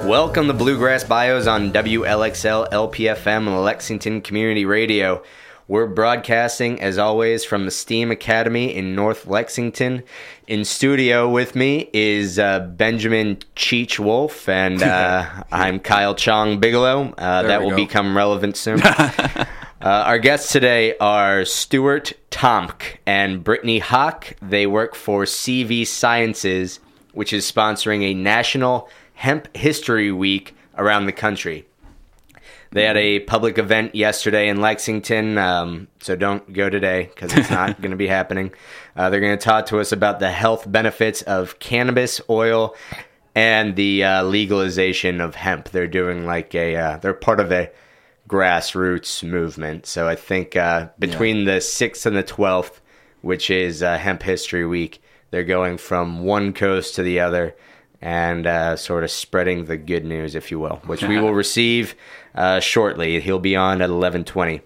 Welcome to Bluegrass Bios on WLXL LPFM Lexington Community Radio. We're broadcasting, as always, from the STEAM Academy in North Lexington. In studio with me is Benjamin Cheech Wolf, and I'm Kyle Chong Bigelow. That will become relevant soon. Our guests today are Stuart Tomk and Brittany Hawk. They work for CV Sciences, which is sponsoring a national Hemp History Week around the country. They had a public event yesterday in Lexington, so don't go today because it's not going to be happening. They're going to talk to us about the health benefits of cannabis oil and the legalization of hemp. They're doing they're part of a grassroots movement. So I think between the 6th and the 12th, which is Hemp History Week, they're going from one coast to the other and sort of spreading the good news, if you will, which we will receive shortly. He'll be on at 11:20.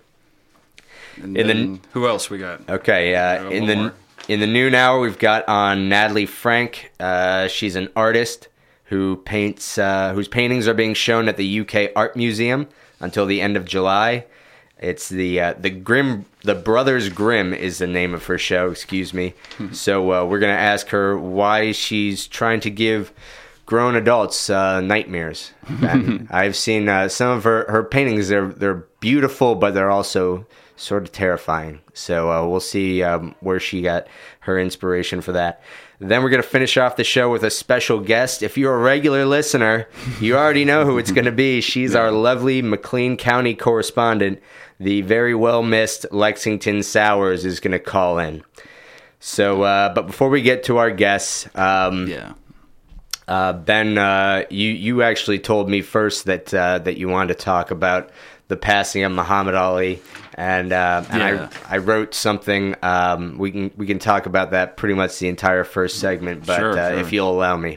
Who else we got? Okay, in the noon hour, we've got on Natalie Frank. She's an artist who paints, whose paintings are being shown at the UK Art Museum until the end of July. It's the Brothers Grimm is the name of her show. Excuse me. So we're gonna ask her why she's trying to give grown adults nightmares. And I've seen some of her paintings. They're beautiful, but they're also sort of terrifying. So we'll see where she got her inspiration for that. Then we're going to finish off the show with a special guest. If you're a regular listener, you already know who it's going to be. She's our lovely McLean County correspondent. The very well-missed Lexington Sowers is going to call in. So, but before we get to our guests, Ben, you actually told me first that you wanted to talk about the passing of Muhammad Ali, and I wrote something. We can talk about that pretty much the entire first segment, but sure. If you'll allow me.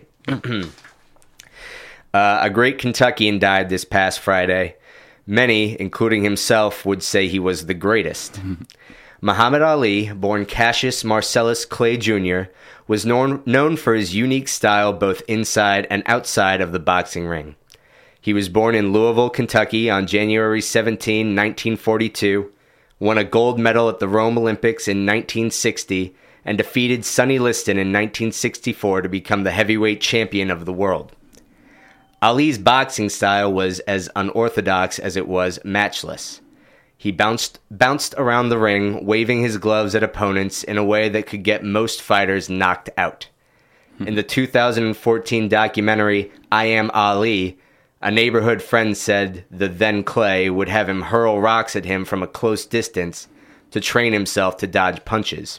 A great Kentuckian died this past Friday. Many, including himself, would say he was the greatest. Muhammad Ali, born Cassius Marcellus Clay Jr., was known for his unique style both inside and outside of the boxing ring. He was born in Louisville, Kentucky on January 17, 1942, won a gold medal at the Rome Olympics in 1960, and defeated Sonny Liston in 1964 to become the heavyweight champion of the world. Ali's boxing style was as unorthodox as it was matchless. He bounced around the ring, waving his gloves at opponents in a way that could get most fighters knocked out. In the 2014 documentary, I Am Ali, a neighborhood friend said the then Clay would have him hurl rocks at him from a close distance to train himself to dodge punches.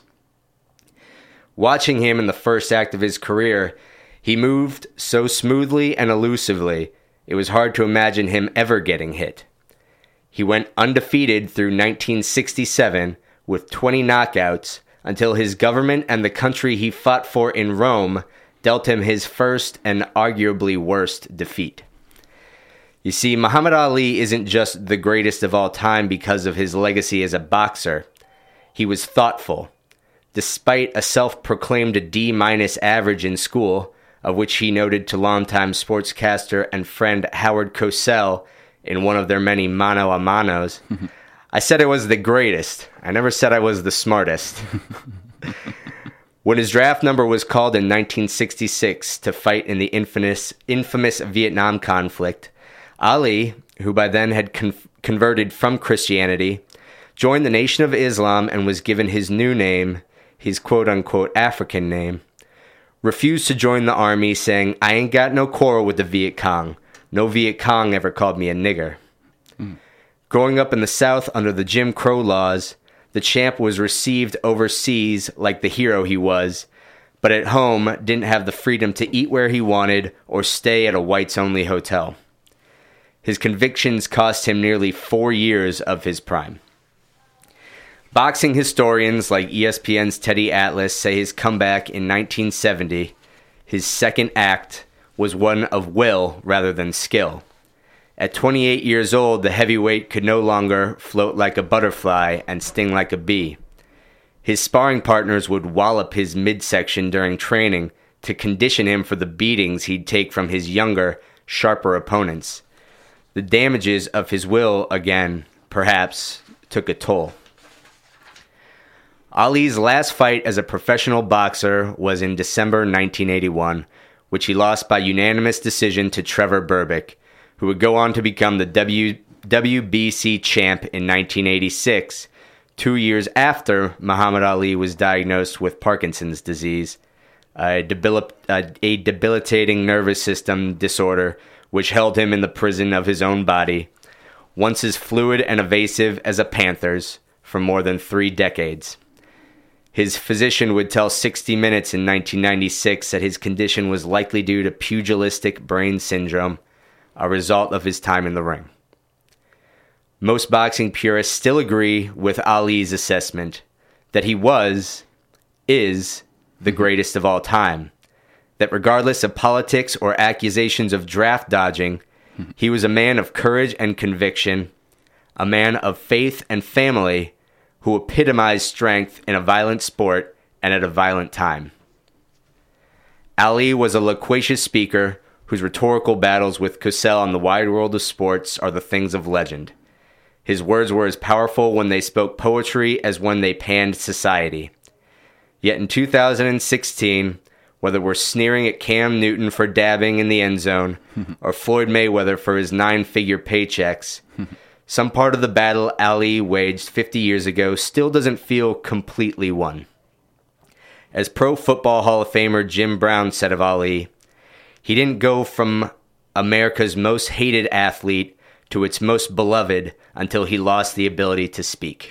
Watching him in the first act of his career, he moved so smoothly and elusively, it was hard to imagine him ever getting hit. He went undefeated through 1967 with 20 knockouts until his government and the country he fought for in Rome dealt him his first and arguably worst defeat. You see, Muhammad Ali isn't just the greatest of all time because of his legacy as a boxer. He was thoughtful. Despite a self-proclaimed D- average in school, of which he noted to longtime sportscaster and friend Howard Cosell in one of their many mano a manos, I said I was the greatest. I never said I was the smartest. When his draft number was called in 1966 to fight in the infamous Vietnam conflict, Ali, who by then had converted from Christianity, joined the Nation of Islam and was given his new name, his quote-unquote African name, refused to join the army, saying, I ain't got no quarrel with the Viet Cong. No Viet Cong ever called me a nigger. Growing up in the South under the Jim Crow laws, the champ was received overseas like the hero he was, but at home didn't have the freedom to eat where he wanted or stay at a whites-only hotel. His convictions cost him nearly 4 years of his prime. Boxing historians like ESPN's Teddy Atlas say his comeback in 1970, his second act, was one of will rather than skill. At 28 years old, the heavyweight could no longer float like a butterfly and sting like a bee. His sparring partners would wallop his midsection during training to condition him for the beatings he'd take from his younger, sharper opponents. The damages of his will, again, perhaps, took a toll. Ali's last fight as a professional boxer was in December 1981, which he lost by unanimous decision to Trevor Berbick, who would go on to become the WBC champ in 1986, 2 years after Muhammad Ali was diagnosed with Parkinson's disease, a debilitating nervous system disorder which held him in the prison of his own body, once as fluid and evasive as a panther's, for more than 3 decades. His physician would tell 60 Minutes in 1996 that his condition was likely due to pugilistic brain syndrome, a result of his time in the ring. Most boxing purists still agree with Ali's assessment that he is the greatest of all time, that regardless of politics or accusations of draft dodging, he was a man of courage and conviction, a man of faith and family who epitomized strength in a violent sport and at a violent time. Ali was a loquacious speaker whose rhetorical battles with Cosell on the wide world of sports are the things of legend. His words were as powerful when they spoke poetry as when they panned society. Yet in 2016, whether we're sneering at Cam Newton for dabbing in the end zone or Floyd Mayweather for his 9-figure paychecks, some part of the battle Ali waged 50 years ago still doesn't feel completely won. As Pro Football Hall of Famer Jim Brown said of Ali, he didn't go from America's most hated athlete to its most beloved until he lost the ability to speak.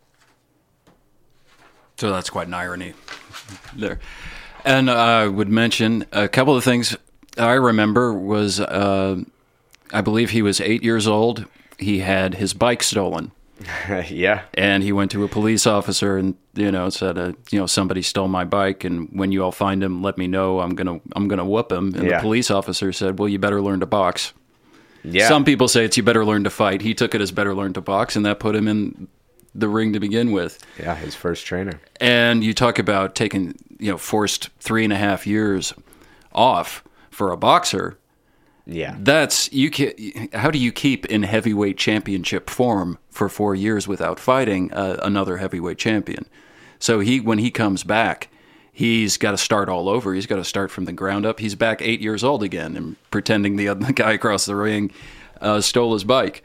So that's quite an irony there. And I would mention a couple of things I remember was, I believe he was 8 years old. He had his bike stolen. Yeah. And he went to a police officer and, said, somebody stole my bike, and when you all find him, let me know. I'm gonna whoop him. And the police officer said, well, you better learn to box. Yeah. Some people say it's you better learn to fight. He took it as better learn to box, and that put him in the ring to begin with. Yeah, his first trainer. And you talk about taking, forced 3.5 years off for a boxer. Yeah. How do you keep in heavyweight championship form for 4 years without fighting another heavyweight champion? So when he comes back, he's got to start all over. He's got to start from the ground up. He's back 8 years old again and pretending the other guy across the ring stole his bike.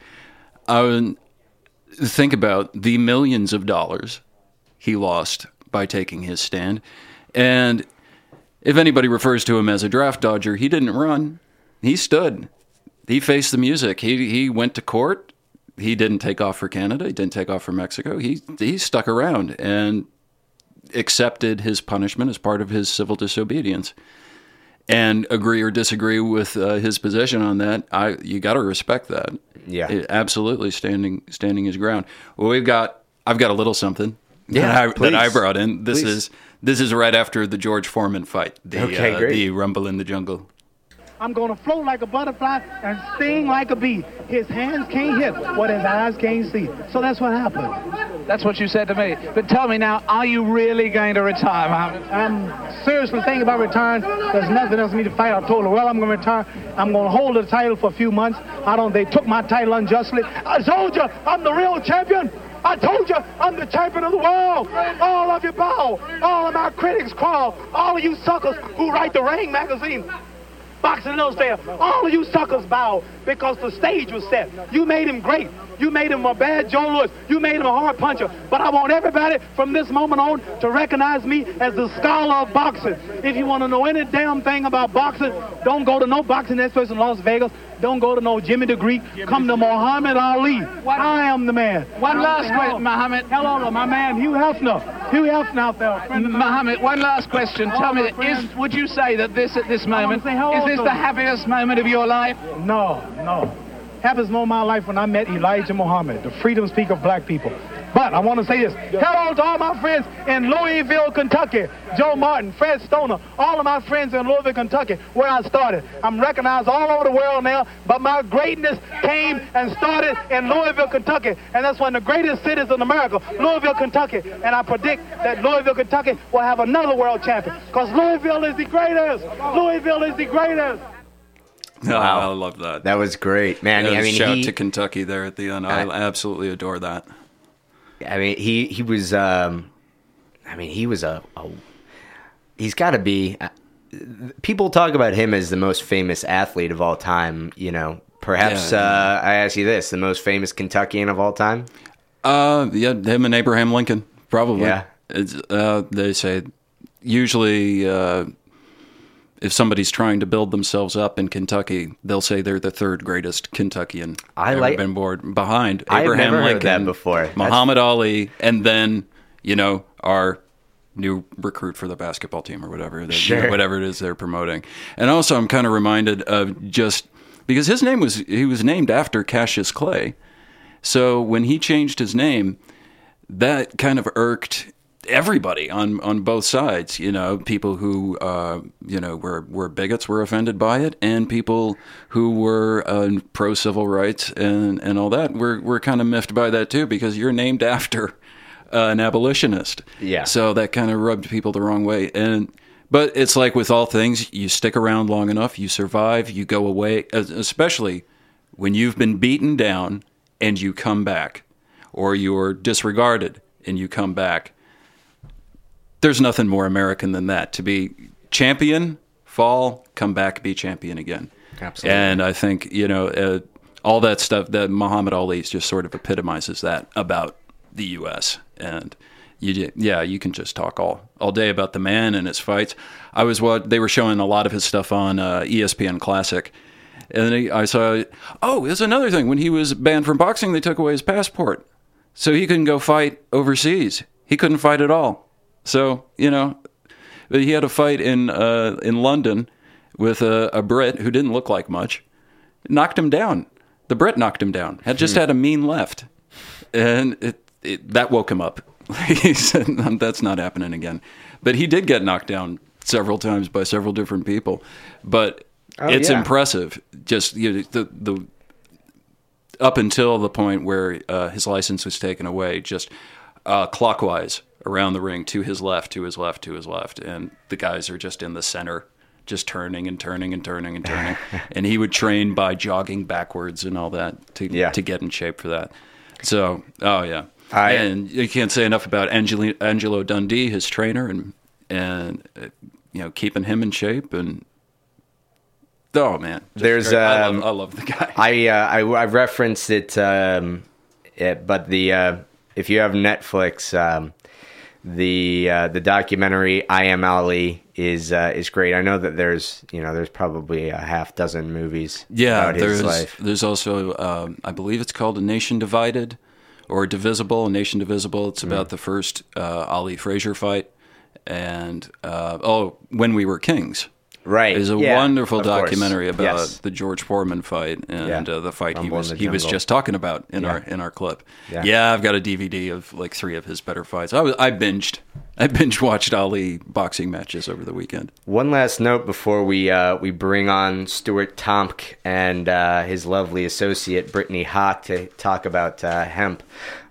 Think about the millions of dollars he lost by taking his stand. And if anybody refers to him as a draft dodger, he didn't run. He stood. He faced the music. He went to court. He didn't take off for Canada. He didn't take off for Mexico. He stuck around and accepted his punishment as part of his civil disobedience. And agree or disagree with his position on that, you got to respect that. Yeah, absolutely standing his ground. Well, I've got a little something that I brought in. This is right after the George Foreman fight. The Rumble in the Jungle. I'm going to float like a butterfly and sting like a bee. His hands can't hit what his eyes can't see. So that's what happened. That's what you said to me. But tell me now, are you really going to retire, Muhammad? I'm seriously thinking about retiring. There's nothing else for me to fight. I told her, well, I'm going to retire. I'm going to hold the title for a few months. They took my title unjustly. I told you, I'm the real champion. I told you, I'm the champion of the world. All of you bow. All of my critics crawl. All of you suckers who write the Ring magazine, Boxing Illustrated, all of you suckers bow because the stage was set. You made him great. You made him a bad Joe Louis. You made him a hard puncher. But I want everybody from this moment on to recognize me as the scholar of boxing. If you want to know any damn thing about boxing, don't go to no boxing experts in Las Vegas. Don't go to no Jimmy the Greek. Come to Muhammad Ali. I am the man. One last question, Muhammad. Hello, my man, Hugh Hefner. Hugh Hefner out there. Muhammad, one last question. Tell me, would you say that at this moment, is this the happiest moment of your life? No. Happiest moment of my life when I met Elijah Muhammad, the freedom speaker of black people. But I want to say this. Hello to all my friends in Louisville, Kentucky. Joe Martin, Fred Stoner, all of my friends in Louisville, Kentucky, where I started. I'm recognized all over the world now, but my greatness came and started in Louisville, Kentucky. And that's one of the greatest cities in America, Louisville, Kentucky. And I predict that Louisville, Kentucky will have another world champion because Louisville is the greatest. Louisville is the greatest. Wow. I love that. That was great, man. Yeah, I mean, shout to Kentucky there at the end. I absolutely adore that. I mean, he was. I mean, he was he's got to be. People talk about him as the most famous athlete of all time. You know, perhaps I ask you this: the most famous Kentuckian of all time? Yeah, him and Abraham Lincoln, probably. Yeah. It's, they say usually if somebody's trying to build themselves up in Kentucky, they'll say they're the third greatest Kentuckian ever been born, behind Abraham never Lincoln, heard that before. Muhammad Ali, and then our new recruit for the basketball team or whatever, whatever it is they're promoting. And also, I'm kind of reminded of just because he was named after Cassius Clay, so when he changed his name, that kind of irked everybody on both sides. People who were bigots were offended by it, and people who were pro civil rights and all that were kind of miffed by that too, because you're named after an abolitionist. Yeah. So that kind of rubbed people the wrong way. But it's like with all things, you stick around long enough, you survive, you go away, especially when you've been beaten down and you come back, or you're disregarded and you come back. There's nothing more American than that. To be champion, fall, come back, be champion again. Absolutely. And I think, all that stuff that Muhammad Ali just sort of epitomizes that about the U.S. And you can just talk all day about the man and his fights. They were showing a lot of his stuff on ESPN Classic. And then I saw, there's another thing. When he was banned from boxing, they took away his passport. So he couldn't go fight overseas. He couldn't fight at all. So, but he had a fight in London with a Brit who didn't look like much. Knocked him down. The Brit knocked him down. Had a mean left. And that woke him up. He said, that's not happening again. But he did get knocked down several times by several different people. But it's impressive. Just the up until the point where his license was taken away, just clockwise around the ring, to his left, to his left, to his left. And the guys are just in the center, just turning and turning and turning and turning. And he would train by jogging backwards and all that to get in shape for that. So, and you can't say enough about Angelo Dundee, his trainer, and keeping him in shape. And oh man, there's I love the guy. I referenced it, but if you have Netflix, the documentary I Am Ali is great. I know that there's probably a half dozen movies about his life. There's also I believe it's called A Nation Divided or Divisible. A Nation Divisible. It's about the first Ali Frazier fight, and When We Were Kings. Right. It's a wonderful documentary about Yes. the George Foreman fight and the fight Rumble he was just talking about in our clip. Yeah. I've got a DVD of like 3 of his better fights. I binge watched Ali boxing matches over the weekend. One last note before we bring on Stuart Tomk and his lovely associate Brittany Hawk to talk about hemp.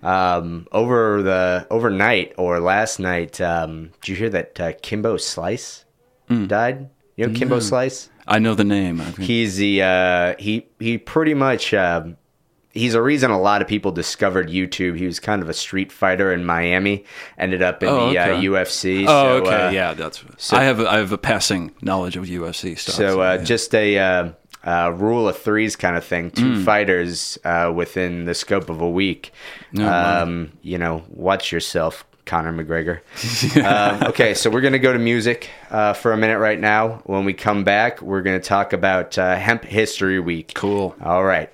Overnight or last night, did you hear that Kimbo Slice died? You know Kimbo Slice? I know the name. He's the he pretty much he's a reason a lot of people discovered YouTube. He was kind of a street fighter in Miami. Ended up in UFC. Oh, okay, I have a passing knowledge of UFC stuff. So just a rule of threes kind of thing. 2 fighters within the scope of a week. Watch yourself, Conor McGregor. Okay, so we're going to go to music for a minute right now. When we come back, we're going to talk about Hemp History Week. Cool. All right.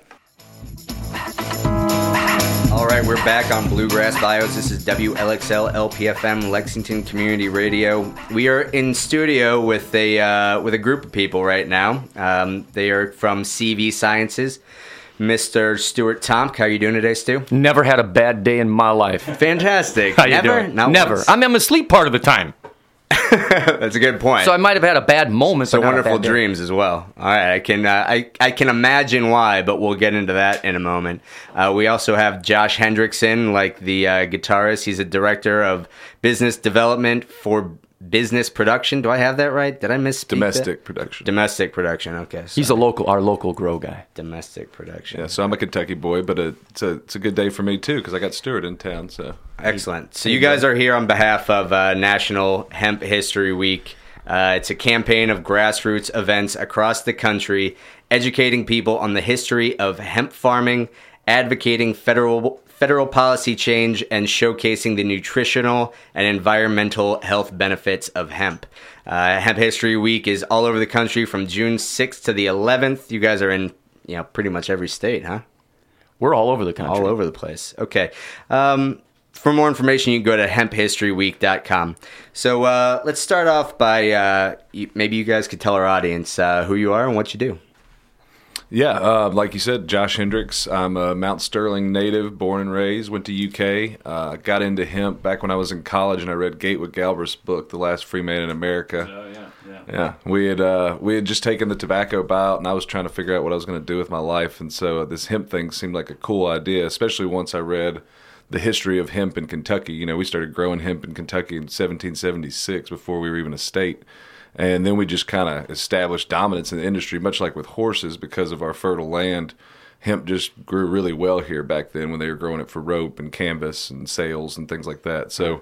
All right, we're back on Bluegrass Bios. This is WLXL LPFM Lexington Community Radio. We are in studio with a group of people right now. They are from CV Sciences. Mr. Stuart Tomk, how are you doing today, Stu? Never had a bad day in my life. Fantastic. How you Never? doing? Not Never. once? I'm asleep part of the time. That's a good point. So I might have had a bad moment, So but not a wonderful bad day. dreams as well. All right, I can imagine why, but we'll get into that in a moment. We also have Josh Hendrickson, like the guitarist. He's a director of business development for business production. Do I have that right? Did I misspeak? Domestic production. Domestic production. Okay. He's our local grow guy. Domestic production. Yeah, so I'm a Kentucky boy, but it's a good day for me too because I got Stuart in town. So excellent. So you guys are here on behalf of National Hemp History Week. It's a campaign of grassroots events across the country, educating people on the history of hemp farming, advocating federal policy change, and showcasing the nutritional and environmental health benefits of hemp. Hemp History Week is all over the country from June 6th to the 11th. You guys are in, pretty much every state, huh? We're all over the country. All over the place. Okay. For more information, you can go to hemphistoryweek.com. So let's start off by maybe you guys could tell our audience who you are and what you do. Yeah, like you said, Josh Hendricks. I'm a Mount Sterling native, born and raised. Went to UK. Got into hemp back when I was in college, and I read Gatewood Galbraith's book, The Last Free Man in America. Yeah. We had just taken the tobacco buyout, and I was trying to figure out what I was going to do with my life. And so this hemp thing seemed like a cool idea, especially once I read the history of hemp in Kentucky. We started growing hemp in Kentucky in 1776 before we were even a state. And then we just kind of established dominance in the industry, much like with horses, because of our fertile land. Hemp just grew really well here back then when they were growing it for rope and canvas and sails and things like that. So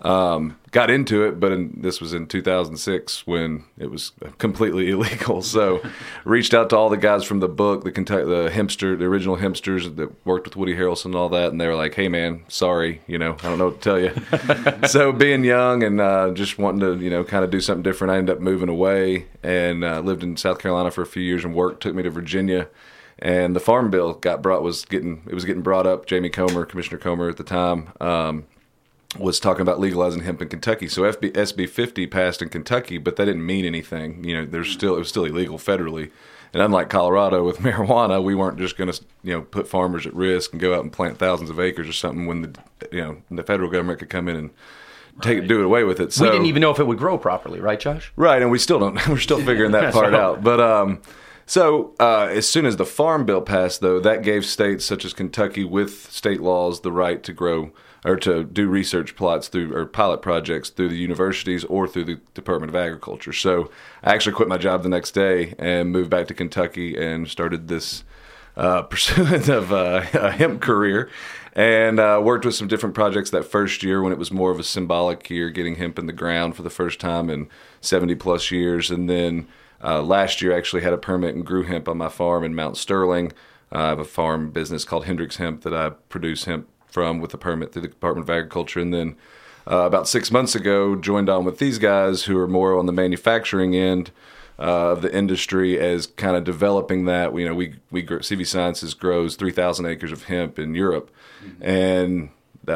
got into it, but this was in 2006 when it was completely illegal. So reached out to all the guys from the book, the original hempsters that worked with Woody Harrelson and all that, and they were like, "Hey man, sorry, I don't know what to tell you." So being young and just wanting to kind of do something different, I ended up moving away and lived in South Carolina for a few years, and work took me to Virginia. And the Farm Bill was getting brought up. Jamie Comer, Commissioner Comer at the time, was talking about legalizing hemp in Kentucky. So SB 50 passed in Kentucky, but that didn't mean anything. It was still illegal federally. And unlike Colorado with marijuana, we weren't just going to put farmers at risk and go out and plant thousands of acres or something when the federal government could come in and do it away with it. So we didn't even know if it would grow properly, right, Josh? Right, and we still don't. We're still figuring that part out. But So as soon as the Farm Bill passed, though, that gave states such as Kentucky with state laws the right to grow or to do research plots or pilot projects through the universities or through the Department of Agriculture. So I actually quit my job the next day and moved back to Kentucky and started this pursuit of a hemp career, and worked with some different projects that first year when it was more of a symbolic year, getting hemp in the ground for the first time in 70 plus years. And then last year I actually had a permit and grew hemp on my farm in Mount Sterling. I have a farm business called Hendricks Hemp that I produce hemp from with a permit through the Department of Agriculture. And then about 6 months ago, joined on with these guys who are more on the manufacturing end of the industry as kind of developing that. We grow, CV Sciences grows 3,000 acres of hemp in Europe, and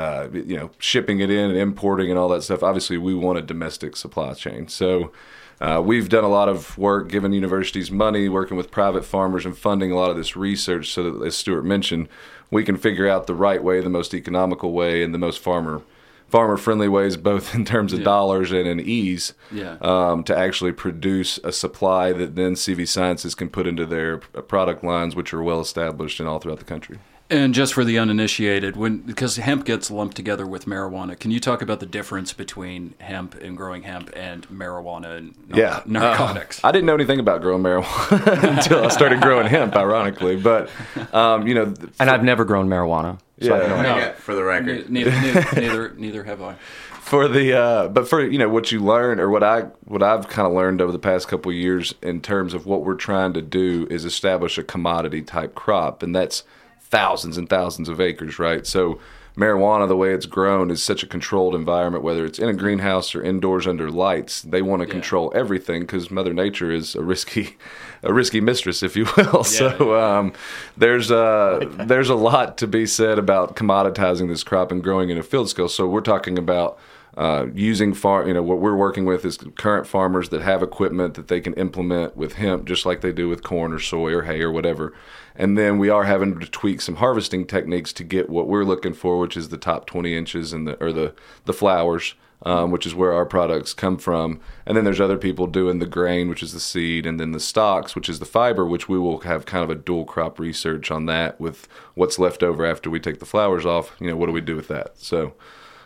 shipping it in and importing and all that stuff. Obviously, we want a domestic supply chain. So we've done a lot of work, giving universities money, working with private farmers and funding a lot of this research so that, as Stuart mentioned, we can figure out the right way, the most economical way, and the most farmer-friendly ways, both in terms of dollars and in ease, to actually produce a supply that then CV Sciences can put into their product lines, which are well established and all throughout the country. And just for the uninitiated, because hemp gets lumped together with marijuana, can you talk about the difference between hemp and growing hemp and marijuana and narcotics? I didn't know anything about growing marijuana until I started growing hemp, ironically. But and I've never grown marijuana. So No, for the record, neither have I. For what you learn, or what I've kind of learned over the past couple of years in terms of what we're trying to do is establish a commodity type crop, and that's thousands and thousands of acres, right? So marijuana, the way it's grown, is such a controlled environment, whether it's in a greenhouse or indoors under lights. They want to control everything because Mother Nature is a risky mistress, if you will. There's a lot to be said about commoditizing this crop and growing in a field scale. So we're talking about using what we're working with is current farmers that have equipment that they can implement with hemp, just like they do with corn or soy or hay or whatever. And then we are having to tweak some harvesting techniques to get what we're looking for, which is the top 20 inches and the flowers, which is where our products come from. And then there's other people doing the grain, which is the seed, and then the stalks, which is the fiber, which we will have kind of a dual crop research on that with what's left over after we take the flowers off. What do we do with that? So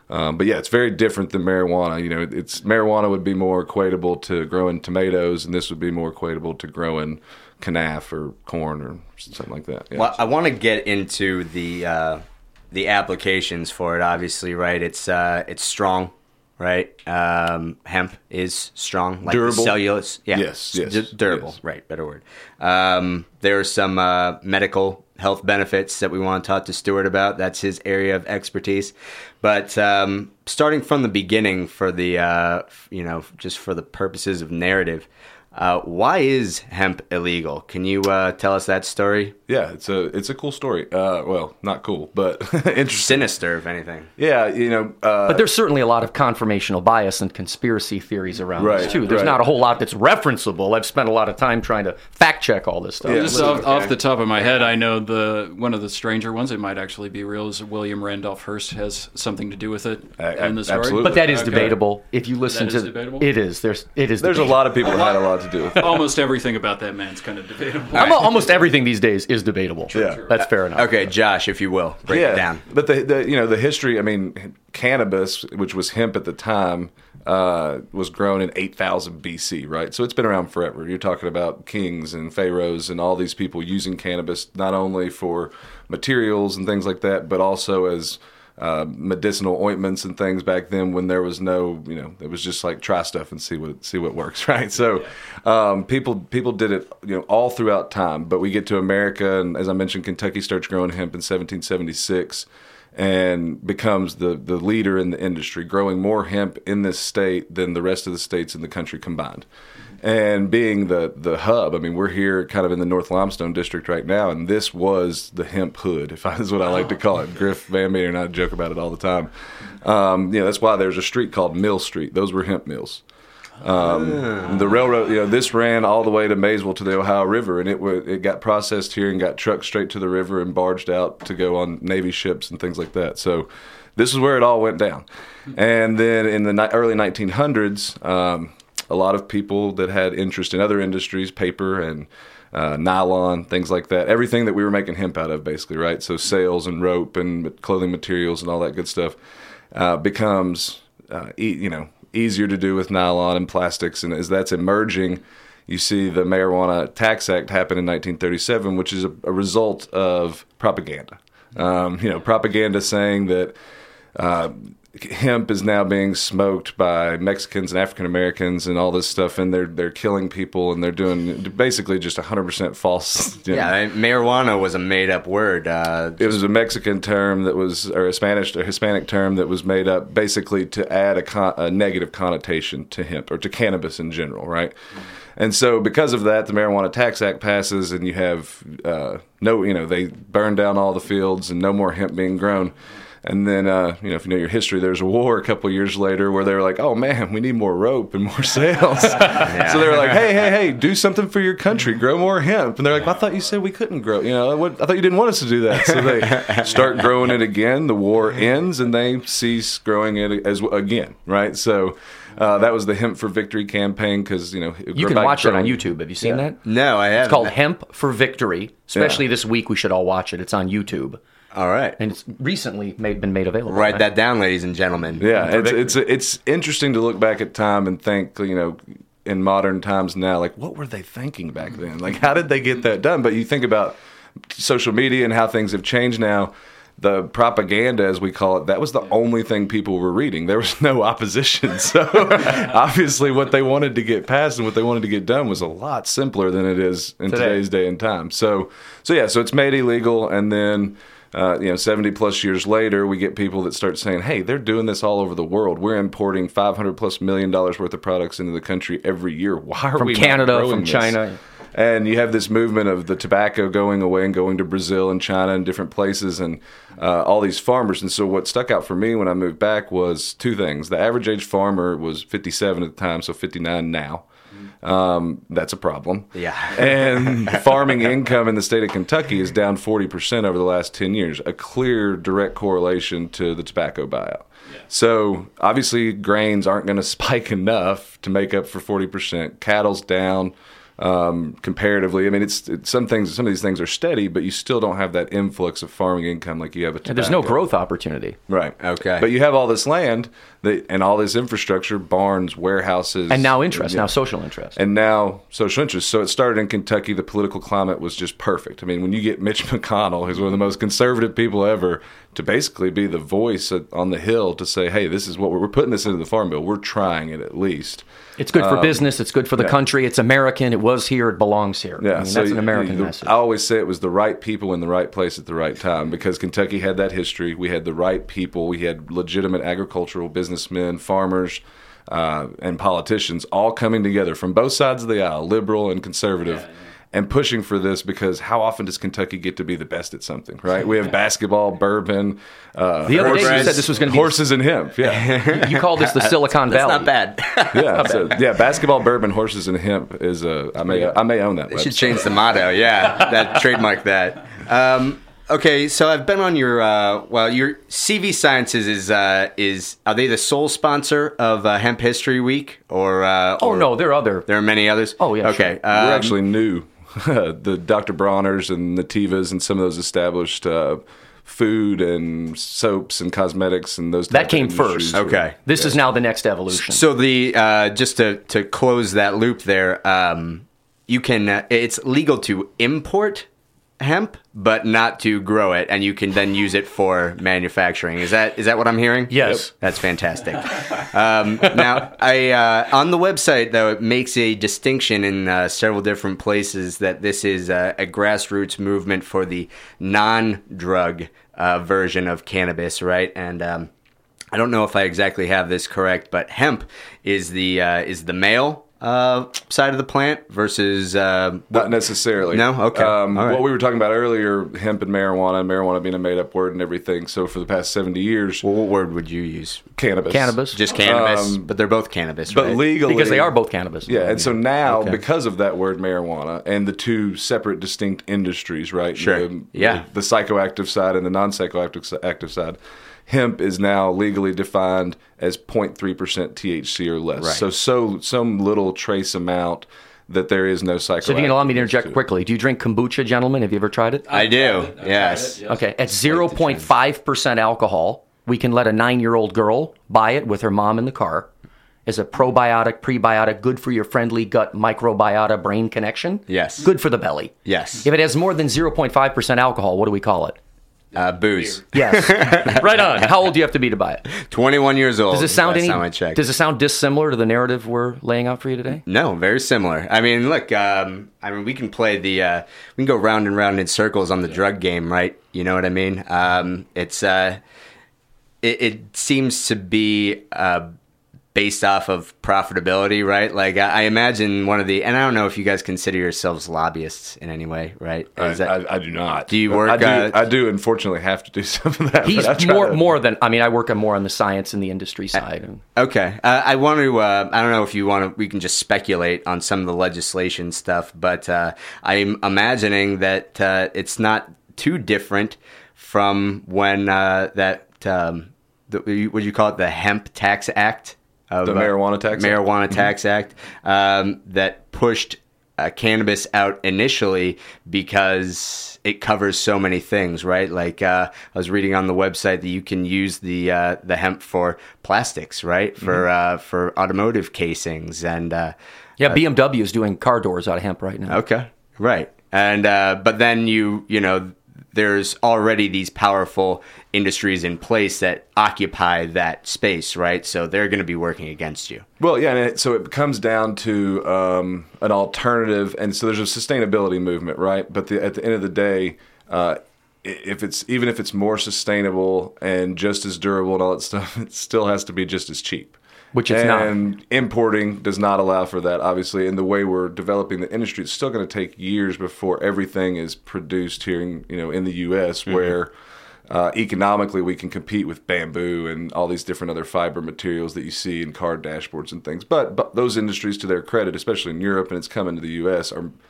But yeah, it's very different than marijuana. You know, it's marijuana would be more equatable to growing tomatoes, and this would be more equatable to growing canaf or corn or something like that. Yeah. Well, I want to get into the applications for it. Obviously, right? It's strong, right? Hemp is strong, like Durable? the cellulose. Yeah, Yes, durable. yes. Right, better word. There are some medical health benefits that we want to talk to Stuart about. That's his area of expertise. But starting from the beginning, for the just for the purposes of narrative, why is hemp illegal? Can you tell us that story? Yeah, it's a cool story. Well, not cool, but interesting. Sinister, if anything. Yeah, you know. But there's certainly a lot of confirmational bias and conspiracy theories around Right, this, too. There's right. not a whole lot that's referenceable. I've spent a lot of time trying to fact-check all this stuff. Yeah. Just off the top of my head, I know one of the stranger ones, it might actually be real, is William Randolph Hearst has something to do with it in the story. absolutely. But that is Okay. debatable. If you listen That to is debatable? it is. There's There's a debatable. lot of people that had a lot to do with it. Almost everything about that man's kind of debatable. Almost everything these days is debatable. Yeah. That's fair enough. Okay, Josh, if you will, break it down. But the history, I mean, cannabis, which was hemp at the time, was grown in 8000 BC, right? So it's been around forever. You're talking about kings and pharaohs and all these people using cannabis not only for materials and things like that, but also as medicinal ointments and things back then when there was no, it was just like try stuff and see what works, right? So people did it, all throughout time. But we get to America, and as I mentioned, Kentucky starts growing hemp in 1776 and becomes the leader in the industry, growing more hemp in this state than the rest of the states in the country combined. And being the hub, I mean, we're here kind of in the North Limestone district right now, and this was the hemp hood, is what I like to call it. Griff Van Meter and I joke about it all the time. That's why there's a street called Mill Street. Those were hemp mills. The railroad, this ran all the way to Maysville to the Ohio River, and it got processed here and got trucked straight to the river and barged out to go on Navy ships and things like that. So this is where it all went down. And then in the early 1900s, a lot of people that had interest in other industries, paper and nylon, things like that, everything that we were making hemp out of, basically, right? So sails and rope and clothing materials and all that good stuff becomes, easier to do with nylon and plastics. And as that's emerging, you see the Marijuana Tax Act happen in 1937, which is a result of propaganda. Propaganda saying that hemp is now being smoked by Mexicans and African Americans and all this stuff, and they're killing people, and they're doing basically just 100% false. Yeah, marijuana was a made-up word. It was a Mexican term or a Spanish or Hispanic term that was made up basically to add a negative connotation to hemp or to cannabis in general, right? And so because of that, the Marijuana Tax Act passes, and you have they burn down all the fields and no more hemp being grown. And then, if you know your history, there's a war a couple of years later where they were like, oh, man, we need more rope and more sails. Yeah. So they were like, hey, do something for your country. Grow more hemp. And they're like, well, I thought you said we couldn't grow. I thought you didn't want us to do that. So they start growing it again. The war ends, and they cease growing it again, right? So that was the Hemp for Victory campaign because, You can watch it on YouTube. Have you seen that? No, I haven't. It's called Hemp for Victory. Especially this week, we should all watch it. It's on YouTube. All right. And it's recently been made available. Write that down, ladies and gentlemen. Yeah, it's interesting to look back at time and think, in modern times now, like, what were they thinking back then? Like, how did they get that done? But you think about social media and how things have changed now. The propaganda, as we call it, that was the only thing people were reading. There was no opposition. So obviously what they wanted to get passed and what they wanted to get done was a lot simpler than it is in today's day and time. So it's made illegal, and then 70 plus years later, we get people that start saying, hey, they're doing this all over the world. We're importing $500+ million worth of products into the country every year. Why are from we Canada, not growing from this? China? And you have this movement of the tobacco going away and going to Brazil and China and different places and all these farmers. And so what stuck out for me when I moved back was two things. The average age farmer was 57 at the time, so 59 now. That's a problem. Yeah. And farming income in the state of Kentucky is down 40% over the last 10 years, a clear direct correlation to the tobacco buyout. Yeah. So obviously grains aren't going to spike enough to make up for 40%. Cattle's down. comparatively. I mean, it's some of these things are steady, but you still don't have that influx of farming income like you have a tobacco. And there's no growth opportunity. Right. Okay. But you have all this land and all this infrastructure, barns, warehouses. And now now social interest. And now social interest. So it started in Kentucky. The political climate was just perfect. I mean, when you get Mitch McConnell, who's one of the most conservative people ever, to basically be the voice on the Hill to say, hey, this is what we're putting this into the Farm Bill. We're trying it at least. It's good for business. It's good for the country. It's American. It was here. It belongs here. Yeah, I mean, that's an American message. I always say it was the right people in the right place at the right time because Kentucky had that history. We had the right people. We had legitimate agricultural businessmen, farmers, and politicians all coming together from both sides of the aisle, liberal and conservative, and pushing for this because how often does Kentucky get to be the best at something, right? We have basketball, bourbon, the other day you said this was going to be horses and hemp. Yeah, you called this the Silicon Valley. That's not bad. Basketball, bourbon, horses and hemp is I may own that. They should change the motto. Yeah, that trademark that. Okay, so I've been on your your CV Sciences is are they the sole sponsor of Hemp History Week or no, there are other. There are many others. Oh yeah, okay. Sure. We're actually new. The Dr. Bronner's and Nativas and some of those established food and soaps and cosmetics and those. That came first. Okay, this is now the next evolution. So the just to close that loop there, you can it's legal to import hemp, but not to grow it, and you can then use it for manufacturing. Is that what I'm hearing? Yes. Yep. That's fantastic. Now, I on the website, though, it makes a distinction in several different places that this is a grassroots movement for the non-drug version of cannabis, right? And I don't know if I exactly have this correct, but hemp is the male side of the plant versus not necessarily. No, okay. All right. What we were talking about earlier, hemp and marijuana being a made-up word and everything. So for the past 70 years, well, what word would you use? Cannabis. Just cannabis, but they're both cannabis, but right? legally, because they are both cannabis. Yeah, and so now because of that word marijuana and the two separate distinct industries, right? Sure. The psychoactive side and the non-psychoactive side. Hemp is now legally defined as 0.3% THC or less. Right. So some little trace amount that there is no psychoactive. So if you can allow me to interject quickly, do you drink kombucha, gentlemen? Have you ever tried it? I do. Yes. Okay, at 0.5% alcohol, we can let a 9-year-old girl buy it with her mom in the car. As a probiotic, prebiotic, good for your friendly gut microbiota brain connection. Yes. Good for the belly. Yes. If it has more than 0.5% alcohol, what do we call it? Booze. Yes. Right on. How old do you have to be to buy it? 21 years old. Does it sound Does it sound dissimilar to the narrative we're laying out for you today? No, very similar. I mean, look, we can play we can go round and round in circles on the drug game, right? You know what I mean? It seems to be based off of profitability, right? Like I imagine and I don't know if you guys consider yourselves lobbyists in any way, right? I do not. Do you work? I do unfortunately have to do some of that. He's more than, I mean, I work more on the science and the industry side. Okay. I want to, I don't know if you want to, we can just speculate on some of the legislation stuff, but I'm imagining that it's not too different from when what do you call it? The Hemp Tax Act? The Marijuana Tax Act? Marijuana Tax Act that pushed cannabis out initially because it covers so many things, right? Like I was reading on the website that you can use the hemp for plastics, right? For automotive casings and BMW is doing car doors out of hemp right now. Okay, right. And but then you know. There's already these powerful industries in place that occupy that space, right? So they're going to be working against you. Well, yeah, and so it comes down to an alternative, and so there's a sustainability movement, right? But at the end of the day, if it's more sustainable and just as durable and all that stuff, it still has to be just as cheap. Which it's not. And importing does not allow for that, obviously. And the way we're developing the industry, it's still going to take years before everything is produced here in the U.S., where economically we can compete with bamboo and all these different other fiber materials that you see in car dashboards and things. But those industries, to their credit, especially in Europe, and it's coming to the U.S., are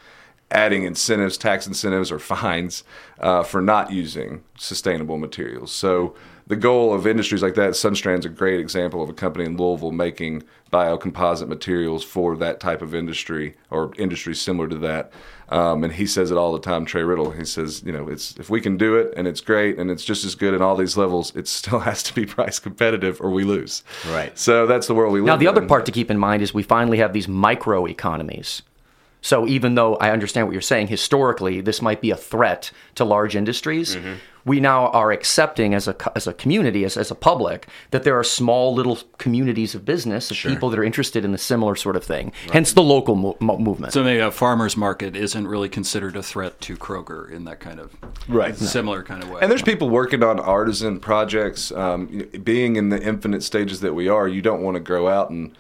adding incentives, tax incentives, or fines for not using sustainable materials. So the goal of industries like that, Sunstrand's a great example of a company in Louisville making biocomposite materials for that type of industry or industries similar to that. And he says it all the time, Trey Riddle. He says, it's if we can do it and it's great and it's just as good in all these levels, it still has to be price competitive or we lose. Right. So that's the world we live in. Now, the other part to keep in mind is we finally have these microeconomies. So even though I understand what you're saying, historically, this might be a threat to large industries, we now are accepting as a community, as a public, that there are small little communities of business of people that are interested in the similar sort of thing, hence the local movement. So maybe a farmer's market isn't really considered a threat to Kroger in that kind of similar kind of way. And there's people working on artisan projects. Being in the infinite stages that we are, you don't want to grow out and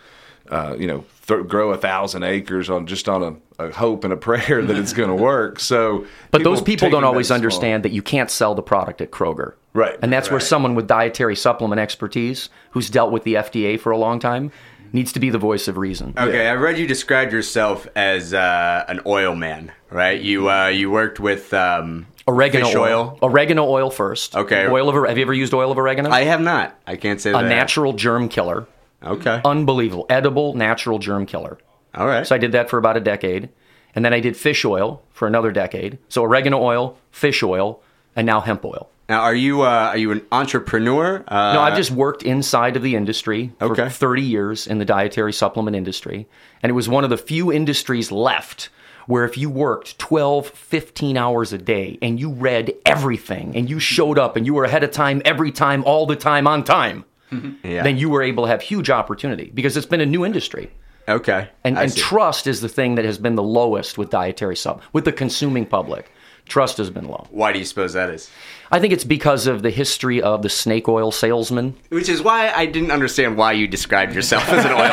grow 1,000 acres on a hope and a prayer that it's going to work. So, but those people don't always understand that you can't sell the product at Kroger, right? And that's where someone with dietary supplement expertise, who's dealt with the FDA for a long time, needs to be the voice of reason. Okay, I read you described yourself as an oil man, right? You worked with oregano fish oil. Oregano oil first. Okay. Have you ever used oil of oregano? I have not. I can't say that. A natural germ killer. Okay. Unbelievable. Edible, natural germ killer. All right. So I did that for about a decade. And then I did fish oil for another decade. So oregano oil, fish oil, and now hemp oil. Now, are you an entrepreneur? No, I've just worked inside of the industry for 30 years in the dietary supplement industry. And it was one of the few industries left where if you worked 12, 15 hours a day and you read everything and you showed up and you were ahead of time every time, all the time, on time, then you were able to have huge opportunity because it's been a new industry. Okay. And trust is the thing that has been the lowest with dietary with the consuming public. Trust has been low. Why do you suppose that is? I think it's because of the history of the snake oil salesman. Which is why I didn't understand why you described yourself as an oil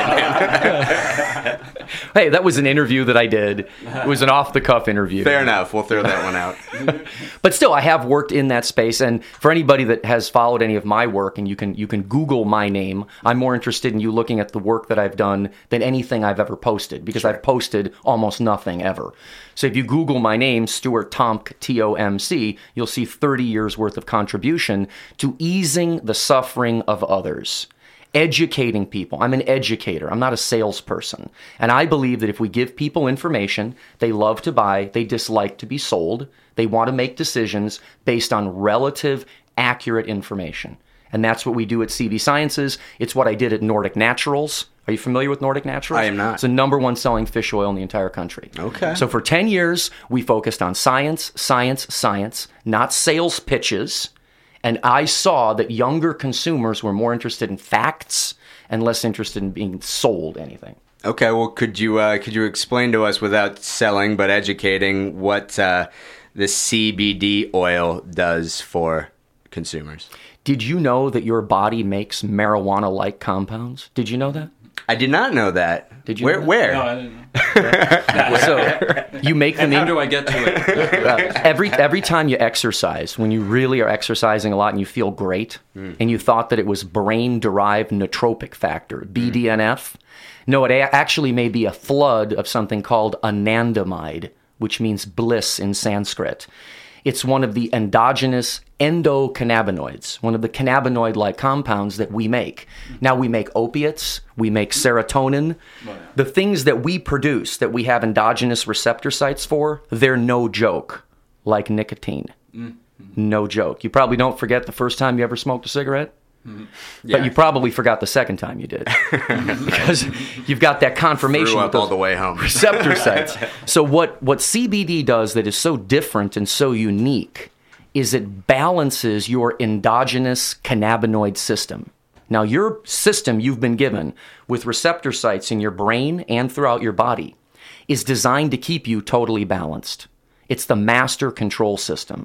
man. Hey, that was an interview that I did. It was an off-the-cuff interview. Fair enough. We'll throw that one out. But still, I have worked in that space. And for anybody that has followed any of my work, and you can Google my name, I'm more interested in you looking at the work that I've done than anything I've ever posted, because I've posted almost nothing ever. So if you Google my name, Stuart Tomc, T-O-M-C, you'll see 30 years worth of contribution to easing the suffering of others. Educating people. I'm an educator. I'm not a salesperson. And I believe that if we give people information, they love to buy, they dislike to be sold, they want to make decisions based on relative, accurate information. And that's what we do at CV Sciences. It's what I did at Nordic Naturals. Are you familiar with Nordic Naturals? I am not. It's the #1 selling fish oil in the entire country. Okay. So for 10 years, we focused on science, science, science, not sales pitches. And I saw that younger consumers were more interested in facts and less interested in being sold anything. Okay, well, could you explain to us, without selling but educating, what the CBD oil does for consumers? Did you know that your body makes marijuana-like compounds? Did you know that? I did not know that. Did you? Where? No, I didn't know. So you make them. And how do I get to it? Every time you exercise, when you really are exercising a lot and you feel great, and you thought that it was brain-derived nootropic factor, BDNF, no, it actually may be a flood of something called anandamide, which means bliss in Sanskrit. It's one of the endogenous endocannabinoids, one of the cannabinoid-like compounds that we make. Now, we make opiates, we make serotonin. The things that we produce, that we have endogenous receptor sites for, they're no joke, like nicotine. No joke. You probably don't forget the first time you ever smoked a cigarette. But you probably forgot the second time you did, because you've got that confirmation Threw up all the way home. receptor sites. So what CBD does that is so different and so unique is it balances your endogenous cannabinoid system. Now, your system you've been given with receptor sites in your brain and throughout your body is designed to keep you totally balanced. It's the master control system.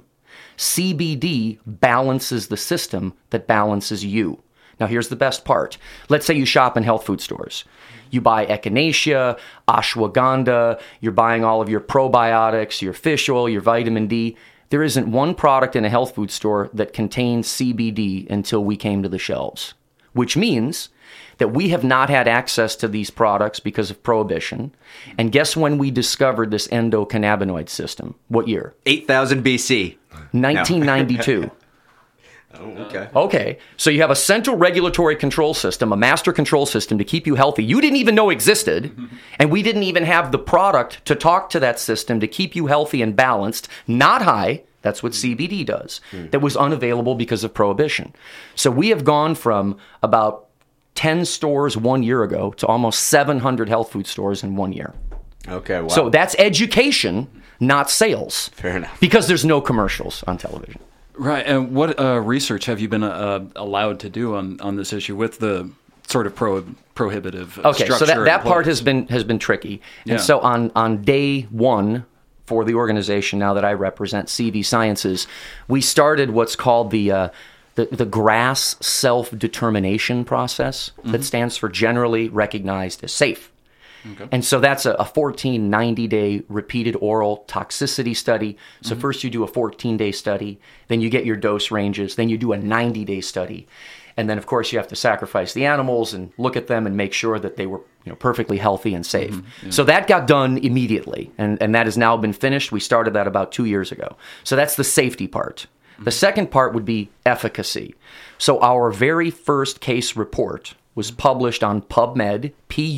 CBD balances the system that balances you. Now, here's the best part. Let's say you shop in health food stores. You buy echinacea, ashwagandha, you're buying all of your probiotics, your fish oil, your vitamin D. There isn't one product in a health food store that contains CBD until we came to the shelves, which means that we have not had access to these products because of prohibition. And guess when we discovered this endocannabinoid system? What year? 8,000 BC. 1992. Oh, okay. Okay, so you have a central regulatory control system, a master control system to keep you healthy. You didn't even know existed, and we didn't even have the product to talk to that system to keep you healthy and balanced, not high. That's what CBD does. That was unavailable because of prohibition. So we have gone from about 10 stores 1 year ago to almost 700 health food stores in 1 year. Okay, wow. So that's education, not sales. Fair enough. Because there's no commercials on television. Right. And what research have you been allowed to do on this issue with the sort of prohibitive Okay, structure? so that in part place? has been tricky. Yeah. And so on day one for the organization now that I represent, CV Sciences, we started what's called the GRAS self-determination process that stands for generally recognized as safe. Okay. And so that's a 14, 90-day repeated oral toxicity study. So first you do a 14-day study, then you get your dose ranges, then you do a 90-day study. And then, of course, you have to sacrifice the animals and look at them and make sure that they were perfectly healthy and safe. So that got done immediately, and that has now been finished. We started that about 2 years ago. So that's the safety part. The second part would be efficacy. So our very first case report was published on PubMed,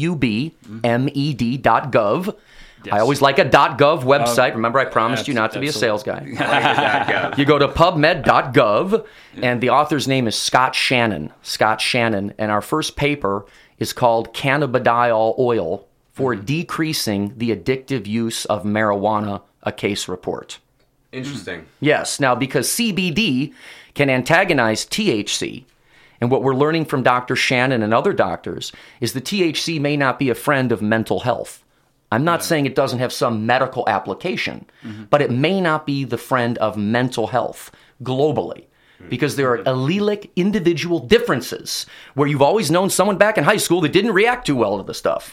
PubMed.gov. Yes. I always like a .gov website. Remember, I promised you not to be a sales guy. You go to PubMed.gov, and the author's name is Scott Shannon. And our first paper is called Cannabidiol Oil for Decreasing the Addictive Use of Marijuana, a Case Report. Interesting. Yes. Now, because CBD can antagonize THC, and what we're learning from Dr. Shannon and other doctors is the THC may not be a friend of mental health. I'm not saying it doesn't have some medical application, but it may not be the friend of mental health globally, because there are allelic individual differences where you've always known someone back in high school that didn't react too well to the stuff.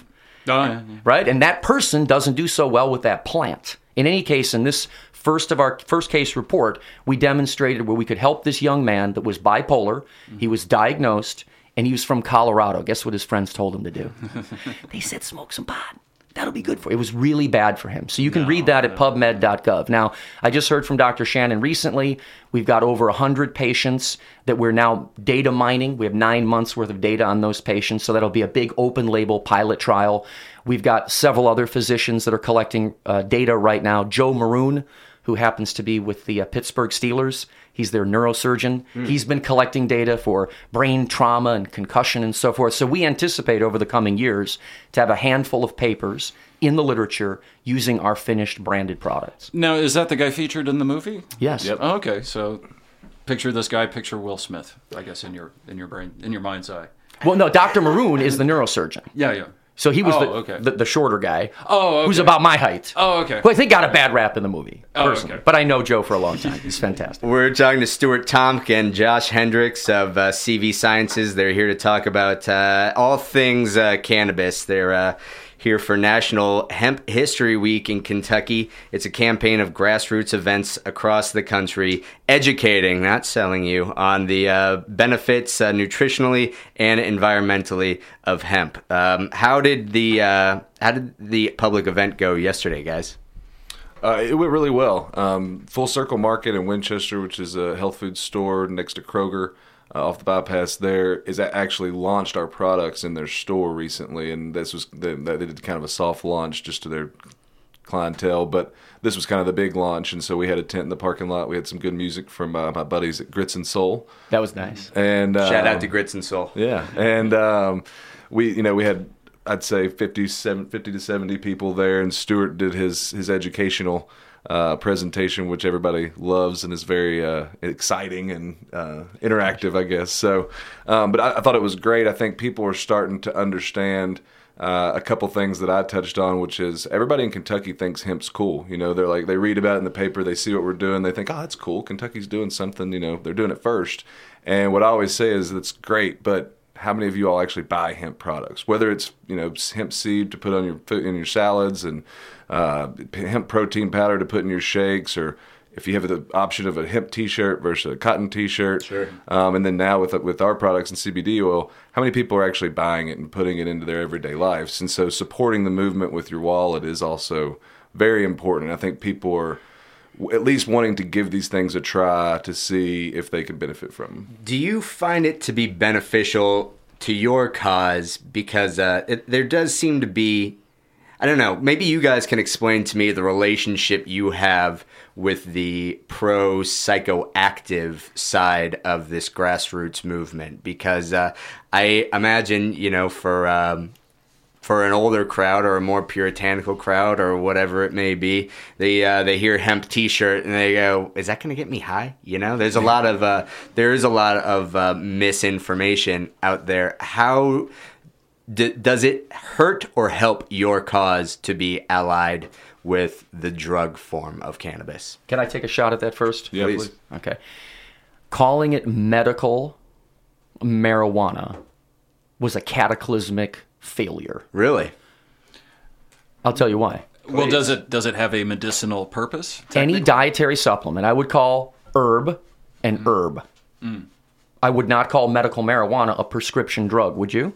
Right? And that person doesn't do so well with that plant. In any case, in this first case report, we demonstrated where we could help this young man that was bipolar. He was diagnosed, and he was from Colorado. Guess what his friends told him to do? They said, smoke some pot. That'll be good for you. It was really bad for him. So you can read that at PubMed.gov. Now, I just heard from Dr. Shannon recently. We've got over 100 patients that we're now data mining. We have 9 months worth of data on those patients. So that'll be a big open label pilot trial. We've got several other physicians that are collecting data right now. Joe Maroon, who happens to be with the Pittsburgh Steelers. He's their neurosurgeon. He's been collecting data for brain trauma and concussion and so forth. So we anticipate over the coming years to have a handful of papers in the literature using our finished branded products. Now, is that the guy featured in the movie? Yes. Yep. Oh, okay, so picture this guy, picture Will Smith, I guess, in your brain, in your mind's eye. Well, no, Dr. Maroon is the neurosurgeon. Yeah. So he was okay. the shorter guy. Oh, okay. Who's about my height. Oh, okay. Who I think got a bad rap in the movie, personally. Okay. But I know Joe for a long time. He's fantastic. We're talking to Stuart Tomk and Josh Hendricks of CV Sciences. They're here to talk about all things cannabis. They're here for National Hemp History Week in Kentucky. It's a campaign of grassroots events across the country, educating, not selling you, on the benefits nutritionally and environmentally of hemp. How did the public event go yesterday, guys? It went really well. Full Circle Market in Winchester, which is a health food store next to Kroger, off the bypass there, is actually launched our products in their store recently, and this was they did kind of a soft launch just to their clientele, but this was kind of the big launch, and so we had a tent in the parking lot. We had some good music from my buddies at Grits and Soul. That was nice. And shout out to Grits and Soul. Yeah, and we had, I'd say 50 to 70 people there, and Stuart did his educational presentation, which everybody loves and is very exciting and interactive, I guess. So, but I thought it was great. I think people are starting to understand a couple things that I touched on, which is everybody in Kentucky thinks hemp's cool. They're like, they read about it in the paper, they see what we're doing, they think, oh, that's cool. Kentucky's doing something. They're doing it first. And what I always say is that's great, but how many of you all actually buy hemp products? Whether it's hemp seed to put on in your salads and hemp protein powder to put in your shakes, or if you have the option of a hemp T-shirt versus a cotton T-shirt, Sure. And then now with our products and CBD oil, how many people are actually buying it and putting it into their everyday lives? And so supporting the movement with your wallet is also very important. I think people are at least wanting to give these things a try to see if they can benefit from them. Do you find it to be beneficial to your cause? Because there does seem to be, I don't know, maybe you guys can explain to me the relationship you have with the pro-psychoactive side of this grassroots movement. Because I imagine, for an older crowd or a more puritanical crowd or whatever it may be, they hear hemp T-shirt and they go, "Is that going to get me high?" There's a lot of misinformation out there. How does it hurt or help your cause to be allied with the drug form of cannabis? Can I take a shot at that first? Yeah, please. Okay. Calling it medical marijuana was a cataclysmic failure. Really? I'll tell you why. Well, does it have a medicinal purpose? Any dietary supplement I would call herb and herb. I would not call medical marijuana a prescription drug, would you?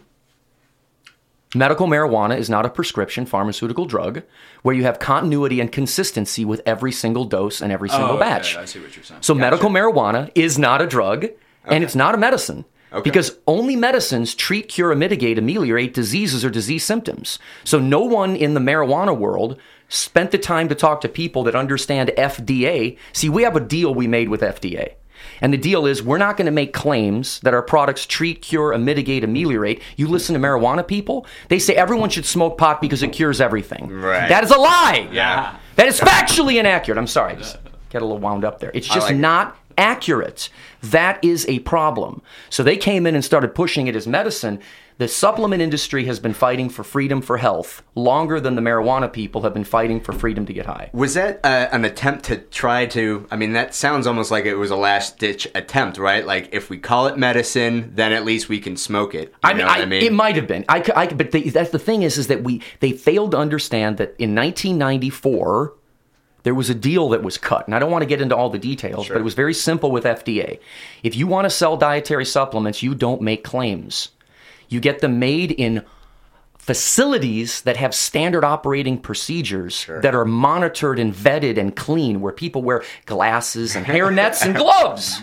Medical marijuana is not a prescription pharmaceutical drug where you have continuity and consistency with every single dose and every single batch. I see what you're saying. So medical marijuana is not a drug, and it's not a medicine. Okay. Because only medicines treat, cure, mitigate, ameliorate diseases or disease symptoms. So no one in the marijuana world spent the time to talk to people that understand FDA. See, we have a deal we made with FDA. And the deal is we're not going to make claims that our products treat, cure, mitigate, ameliorate. You listen to marijuana people, they say everyone should smoke pot because it cures everything. Right. That is a lie. Yeah. That is factually inaccurate. I'm sorry. I just get a little wound up there. It's just not accurate. That is a problem. So they came in and started pushing it as medicine. The supplement industry has been fighting for freedom for health longer than the marijuana people have been fighting for freedom to get high. Was that an attempt to try to, that sounds almost like it was a last-ditch attempt, right? Like, if we call it medicine, then at least we can smoke it. You know what I mean? It might have been. But that's the thing is that they failed to understand that in 1994, there was a deal that was cut. And I don't want to get into all the details, but it was very simple with FDA. If you want to sell dietary supplements, you don't make claims. You get them made in facilities that have standard operating procedures that are monitored and vetted and clean, where people wear glasses and hairnets and gloves.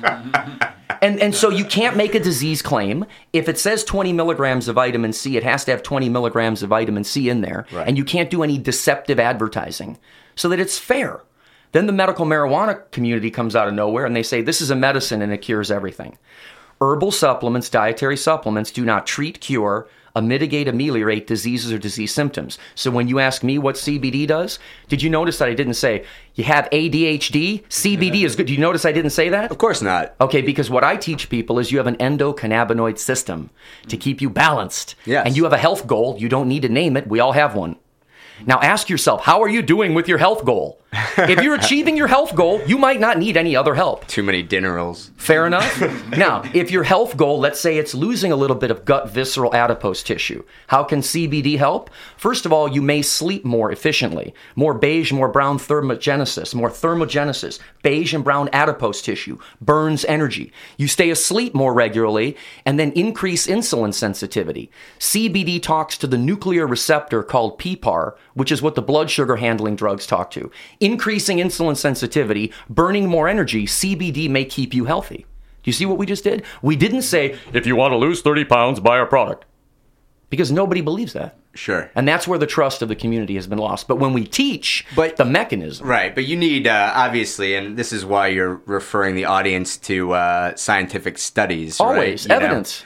And so you can't make a disease claim. If it says 20 milligrams of vitamin C, it has to have 20 milligrams of vitamin C in there. Right. And you can't do any deceptive advertising so that it's fair. Then the medical marijuana community comes out of nowhere and they say this is a medicine and it cures everything. Herbal supplements, dietary supplements, do not treat, cure, mitigate, ameliorate diseases or disease symptoms. So when you ask me what CBD does, did you notice that I didn't say, you have ADHD, CBD is good. Did you notice I didn't say that? Of course not. Okay, because what I teach people is you have an endocannabinoid system to keep you balanced. Yes. And you have a health goal. You don't need to name it. We all have one. Now ask yourself, how are you doing with your health goal? If you're achieving your health goal, you might not need any other help. Too many dinner rolls. Fair enough? Now, if your health goal, let's say it's losing a little bit of gut visceral adipose tissue, how can CBD help? First of all, you may sleep more efficiently. More beige, more brown thermogenesis. More thermogenesis. Beige and brown adipose tissue burns energy. You stay asleep more regularly and then increase insulin sensitivity. CBD talks to the nuclear receptor called PPAR, which is what the blood sugar handling drugs talk to. Increasing insulin sensitivity, burning more energy, CBD may keep you healthy. Do you see what we just did? We didn't say, if you want to lose 30 pounds, buy our product. Because nobody believes that. Sure. And that's where the trust of the community has been lost. But when we teach the mechanism. Right, but you need, obviously, and this is why you're referring the audience to scientific studies. Always, right? evidence.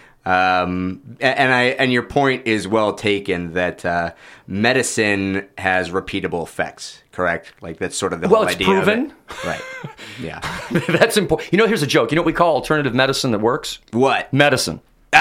And your point is well taken that medicine has repeatable effects, correct? Like that's sort of the whole idea. Well, it's proven. Right. Yeah. That's important. Here's a joke. You know what we call alternative medicine that works? What? Medicine.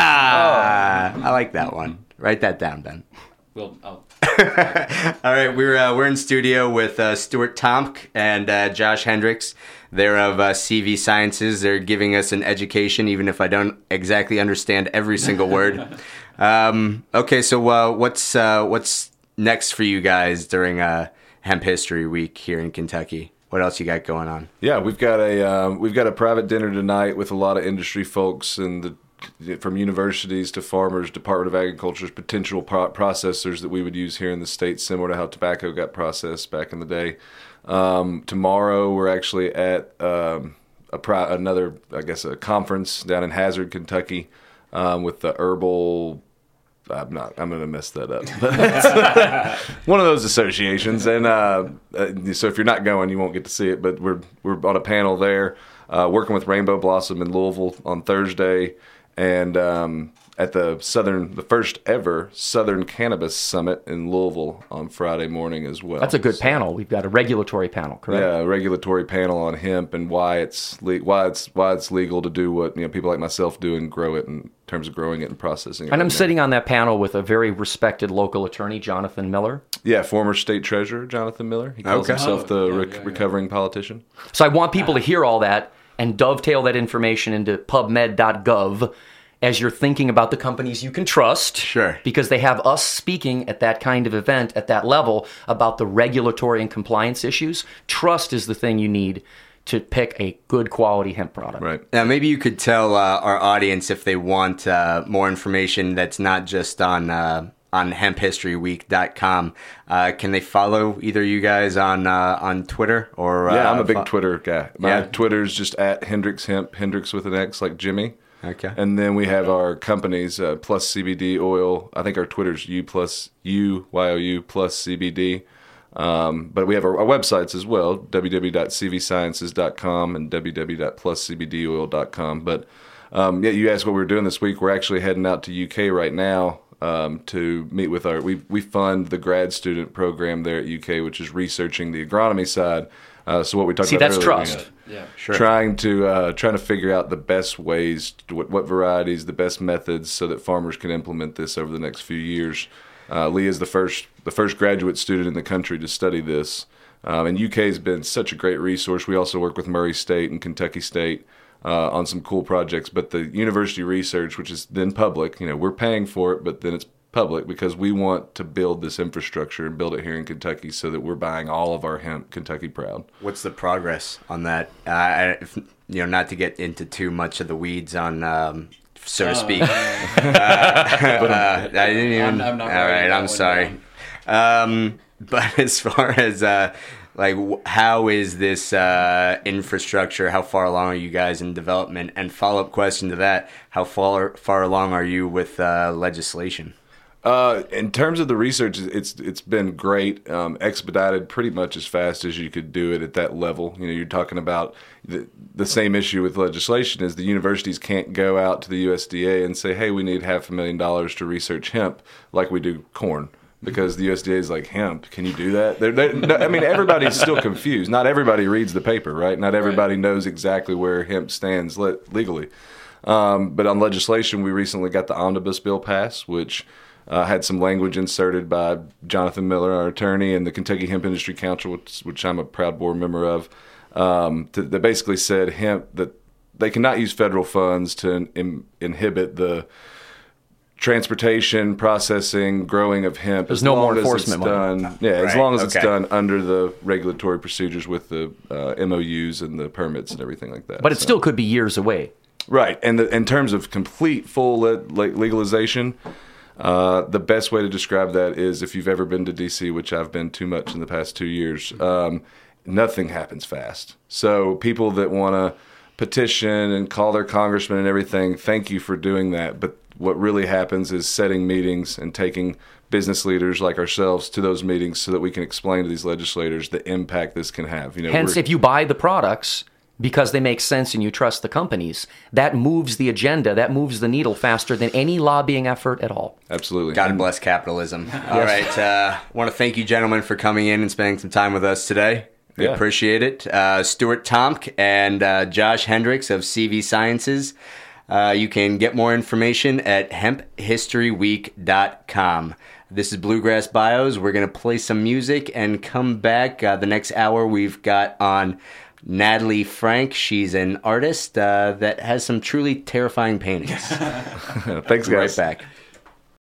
I like that one. Write that down, Ben. Well, I'll... All right, we're in studio with Stuart Tomk and Josh Hendricks. They're of CV Sciences. They're giving us an education, even if I don't exactly understand every single word. Okay, so what's next for you guys during Hemp History Week here in Kentucky? What else you got going on? Yeah, we've got a private dinner tonight with a lot of industry folks and from universities to farmers, Department of Agriculture's potential processors that we would use here in the state, similar to how tobacco got processed back in the day. Tomorrow we're actually at another, I guess, a conference down in Hazard, Kentucky, with the herbal. I'm going to mess that up. One of those associations, and so if you're not going, you won't get to see it. But we're on a panel there, working with Rainbow Blossom in Louisville on Thursday, and at the first ever Southern Cannabis Summit in Louisville on Friday morning as well. That's a good panel. We've got a regulatory panel, correct? Yeah, a regulatory panel on hemp and why it's legal to do what people like myself do and grow it in terms of growing it and processing it. And I'm sitting on that panel with a very respected local attorney, Jonathan Miller. Yeah, former state treasurer Jonathan Miller. He calls himself the recovering politician. So I want people to hear all that and dovetail that information into PubMed.gov as you're thinking about the companies you can trust. Sure. Because they have us speaking at that kind of event, at that level, about the regulatory and compliance issues. Trust is the thing you need to pick a good quality hemp product. Right. Now, maybe you could tell our audience if they want more information that's not just on hemphistoryweek.com. Can they follow either you guys on Twitter or? Yeah, I'm a big Twitter guy. My Twitter's just at Hendrix Hemp, Hendrix with an X like Jimmy. Okay. And then we have our companies, Plus CBD Oil. I think our Twitter's UYOU plus CBD. But we have our websites as well, www.cvsciences.com and www.pluscbdoil.com. But you asked what we were doing this week. We're actually heading out to UK right now to meet with we fund the grad student program there at UK, which is researching the agronomy side. So what we talked about that's earlier, trust. Yeah, sure. Trying to figure out the best ways, what varieties, the best methods, so that farmers can implement this over the next few years. Lee is the first graduate student in the country to study this, and UK has been such a great resource. We also work with Murray State and Kentucky State on some cool projects. But the university research, which is then public, we're paying for it, but then it's public because we want to build this infrastructure and build it here in Kentucky so that we're buying all of our hemp Kentucky proud. What's the progress on that? Not to get into too much of the weeds on, so to speak. I didn't even. I'm not all right, I'm sorry. But as far as how is this infrastructure? How far along are you guys in development? And follow-up question to that: how far along are you with legislation? In terms of the research, it's been great, expedited pretty much as fast as you could do it at that level. You're talking about the same issue with legislation is the universities can't go out to the USDA and say, hey, we need $500,000 to research hemp like we do corn. Because the USDA is like, hemp, can you do that? Everybody's still confused. Not everybody reads the paper, right? Not everybody knows exactly where hemp stands legally. But on legislation, we recently got the omnibus bill passed, which had some language inserted by Jonathan Miller, our attorney, and the Kentucky Hemp Industry Council, which I'm a proud board member of, that basically said that they cannot use federal funds to inhibit the transportation, processing, growing of hemp. There's no more enforcement money. As long as it's done under the regulatory procedures with the MOUs and the permits and everything like that. But it still could be years away. Right, and in terms of complete full legalization, the best way to describe that is if you've ever been to D.C., which I've been too much in the past 2 years, nothing happens fast. So people that want to petition and call their congressman and everything, thank you for doing that. But what really happens is setting meetings and taking business leaders like ourselves to those meetings so that we can explain to these legislators the impact this can have. Hence, if you buy the products because they make sense and you trust the companies, that moves the agenda, that moves the needle faster than any lobbying effort at all. Absolutely. God bless capitalism. All right. I want to thank you, gentlemen, for coming in and spending some time with us today. We appreciate it. Stuart Tomk and Josh Hendrix of CV Sciences. You can get more information at hemphistoryweek.com. This is Bluegrass Bios. We're going to play some music and come back. The next hour we've got on Natalie Frank. She's an artist that has some truly terrifying paintings. Thanks, guys. Right back.